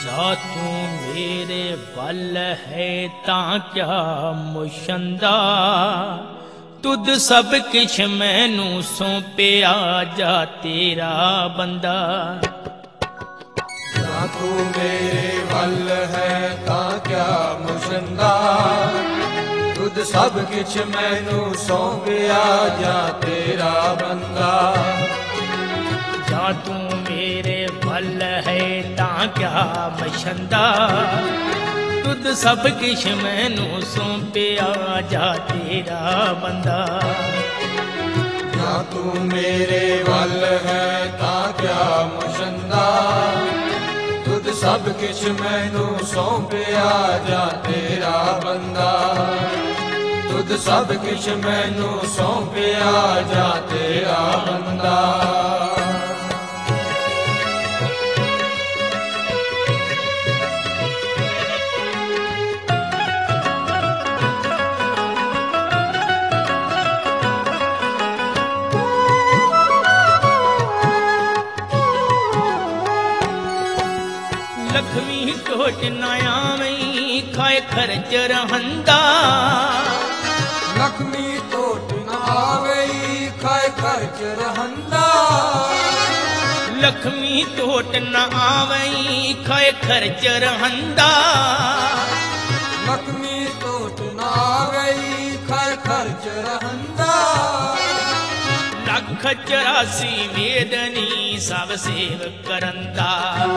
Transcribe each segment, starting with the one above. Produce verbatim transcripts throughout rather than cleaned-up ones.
जा तू मेरे वल है तां क्या मुशंदा, तुद सब किश मैनू सौंपिया जा तेरा बंदा। जा तू मेरे वल है तां क्या मुशंदा, तुद सब किश मैनू सौंपिया जा तेरा बंदा। जा तू मेरे वल है तां क्या मुशंदा, तुद सब किश मैनू सौंपिया जा तेरा बंदा। जा तू मेरे वल है तां क्या मुशंदा, तुद सब किश मैनू सौंपिया जा तेरा बंदा। तुद सब किश मैनू सौंपिया जा तेरा बंदा। लक्ष्मी टोट ना आवई खाए खर्च रहंदा, लक्ष्मी टोट ना आवई खाए खर्च रहंदा। लक्ष्मी टोट ना आवई खाए खर्च रहंदा। लक्ष्मी टोट ना आवई खाए खर्च रहंदा। लख चौरासी वेदनी सब सेव करंदा,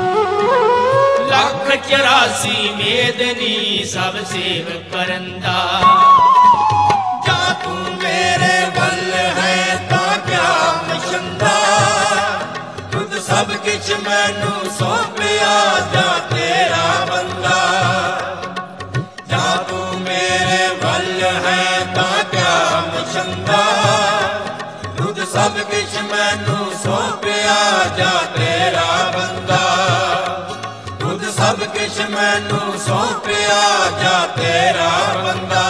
लख चौरासी वेदनी सब सेव करंदा। जा तू मेरे वल है तां क्या मुशंदा, तुद सब किश मैनू सौंपिया जा तेरा बंदा। जा तू मेरे वल है तां क्या मुशंदा, तुद सब किश मैनू सौंपिया जा तेरा बंदा। तुद सब किश मैनू सौंपिया जा तेरा बंदा।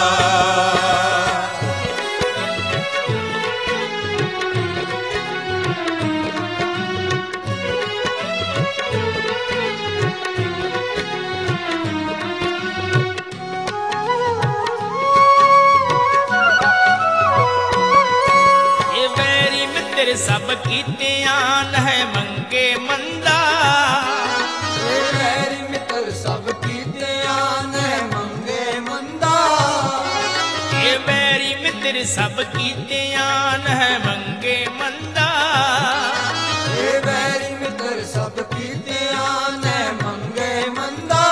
सब कीतियान है मंगे मंदा, मेरी मित्र सब कीतियान है मंगे मंदा। ये मेरी मित्र सब कीतियान है मंगे मंदा। ये मेरी मित्र सब कीतियान है मंगे मंदा।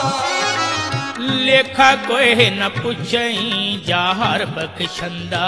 लेखा कोई न पुछई जाहर बख्शंदा,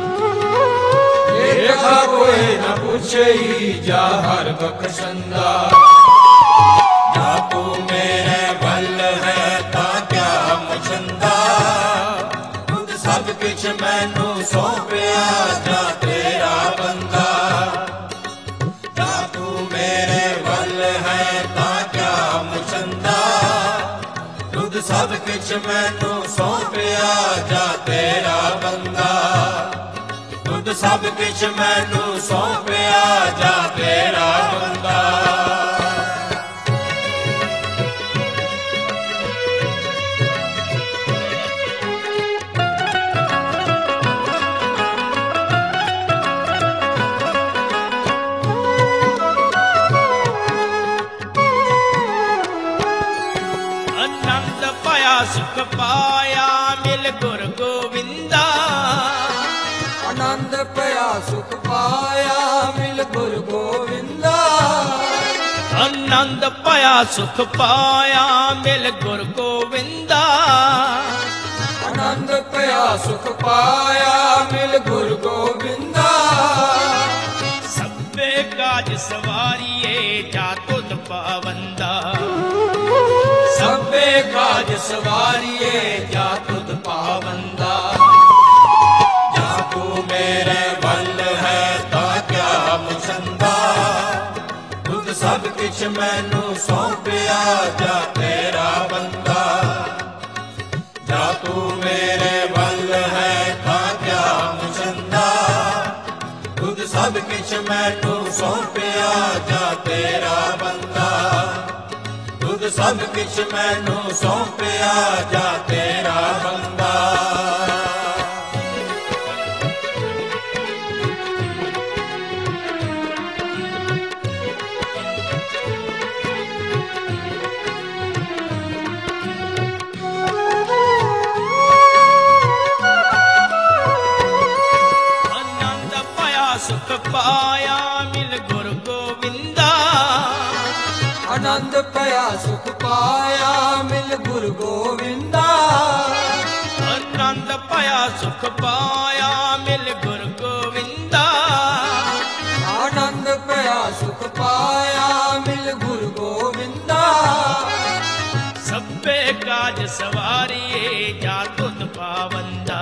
लेखा कोई न पूछई जा हर बख्शंदा। जा तू मेरे वल है तां क्या मुशंदा, तुद सब किश मैनू सौंपिया जा तेरा बंदा। जा तू मेरे वल है तां क्या मुशंदा, तुद सब किश मैनू सौंपिया जा तेरा बंदा। तुद सब किश मैनू सौंपिया जा तेरा बंदा। आनंद पाया सुख पाया मिल गुर गोविंदा। आनंद पाया सुख पाया मिल गुर गोविंदा। आनंद पाया सुख पाया मिल गुर गोविंदा। आनंद पाया सुख पाया मिल गुर गोविंदा। सब्बे काज सवारिए जा तुद पावंदा, सब्बे काज सवारिए जा तुद पावंदा। जा तू मेरे वल है तां क्या मुशंदा, तुद सब किश मैनू सौंपिया जा तेरा बंदा। जा तू मेरे वल है तां क्या मुशंदा, तुद सब किश मैनू सौंपिया जा तेरा बंदा। तुद ਸਭ ਕਿਛ ਮੈਨੂੰ ਸੌਂਪਿਆ ਜਾ ਤੇਰਾ ਬੰਦਾ। ਆਨੰਦ ਪਾਇਆ ਸੁਖ ਪਾਇਆ ਮਿਲ ਗੁਰ ਗੋਬਿੰਦਾ। ਆਨੰਦ ਪਿਆ ਸੁਖ ਪਾਇਆ ਮਿਲ ਗੁਰ ਗੋਬਿੰਦਾ। ਆਨੰਦ ਪਾਇਆ ਸੁਖ ਪਾਇਆ ਮਿਲ ਗੁਰ ਗੋਬਿੰਦਾ। ਆਨੰਦ ਪਿਆ ਸੁਖ ਪਾਇਆ ਮਿਲ ਗੁਰ ਗੋਬਿੰਦਾ। ਸਭੇ ਕਾਜ ਸਵਾਰੀਏ ਜਾ ਤੁਧ ਪਾਵੰਦਾ।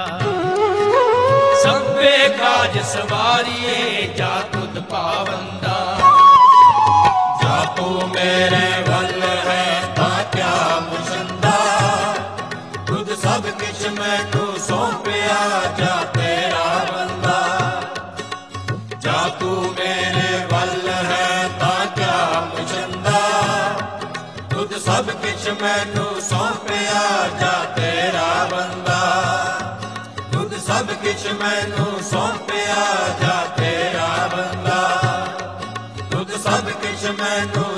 ਸਭੇ ਕਾਜ ਸਵਾਰੀਏ ਜਾ ਤੁਧ ਪਾਵੰਦਾ। ਜਾ ਤੂੰ ਮੇਰੇ ਵੱਲ ਹੈ ਤਾਂ ਕਿਆ ਮੁਸ਼ੰਦਾ। ਤੁਧ ਸਭ ਕਿਛ ਮੈਨੂੰ ਸੌਂਪਿਆ ਜਾ ਤੇਰਾ ਬੰਦਾ। ਜਾ ਤੂੰ ਮੇਰੇ ਵੱਲ ਹੈ ਤਾਂ ਕਿਆ ਮੁਸ਼ੰਦਾ। ਤੁਧ ਸਭ ਕਿਛ ਮੈਨੂੰ ਸੌਂਪਿਆ ਜਾ ਤੇਰਾ ਬੰਦਾ। ਤੁਧ ਸਭ ਕਿਛ ਮੈਨੂੰ ਸੌਂਪਿਆ ਜਾ ਤੇਰਾ ਬੰਦਾ। ਤੁਧ ਸਭ ਕਿਛ ਮੈਨੂੰ